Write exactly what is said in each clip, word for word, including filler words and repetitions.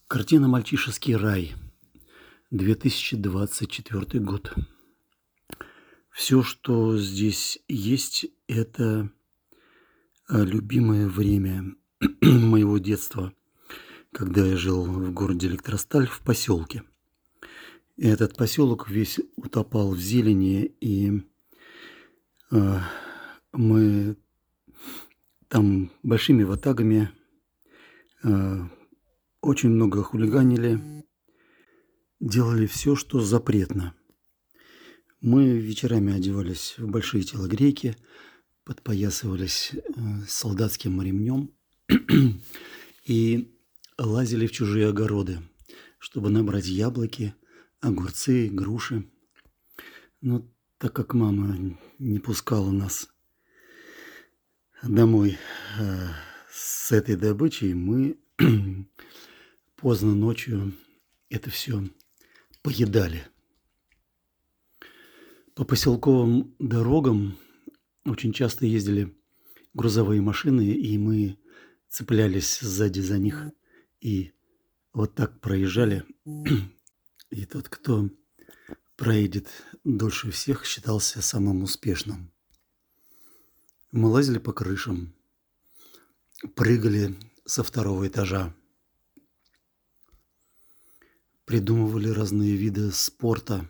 Картина «Мальчишеский рай», две тысячи двадцать четвёртый год. Все, что здесь есть, это, а, любимое время моего детства, когда я жил в городе Электросталь в поселке. Этот поселок весь утопал в зелени, и, а, мы там большими ватагами, а, очень много хулиганили, делали все, что запретно. Мы вечерами одевались в большие телогрейки, подпоясывались, э, солдатским ремнем и лазили в чужие огороды, чтобы набрать яблоки, огурцы, груши. Но так как мама не пускала нас домой, э, с этой добычей, мы поздно ночью это все поедали. По поселковым дорогам очень часто ездили грузовые машины, и мы цеплялись сзади за них и вот так проезжали. И тот, кто проедет дольше всех, считался самым успешным. Мы лазили по крышам, прыгали со второго этажа, придумывали разные виды спорта,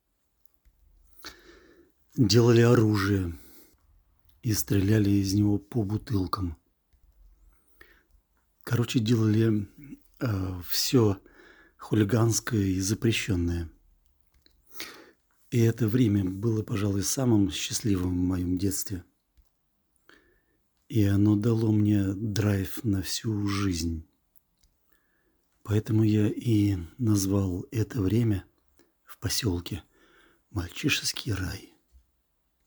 делали оружие и стреляли из него по бутылкам. Короче, делали все хулиганское и запрещенное. И это время было, пожалуй, самым счастливым в моем детстве. И оно дало мне драйв на всю жизнь. Поэтому я и назвал это время в поселке «Мальчишеский рай».